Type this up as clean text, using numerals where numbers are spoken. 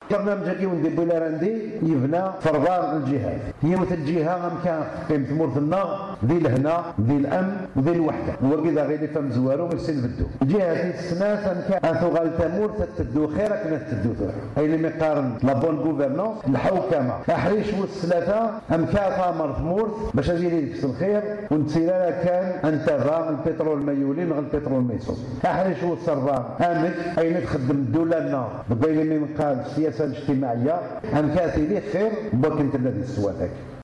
برنامج كي وندي بولاراندي يبنى فرضان الجهات هي مثل الجهه غنكان قيمه مرثنا ذي الهنا ذي الامن وذي الوحده هو كذا غير فهم زوارو مرسين بدو الجهه ذي السنه كان ثغال تمور تدو خير كنا تدو ثور اي اللي مقارن لا بون غوفرنونس الحوكمه احريش والثلاثه ام كاثا مرثمور باش اجي لك الخير ونتسيلا كان انتفا البترول ما يولين البترول ما يصب احريش والسربان امك اين تخدم الدوله لنا بغير من قال السياسه الاجتماعيه ام كاثي لي خير بوك انت الذي سواتك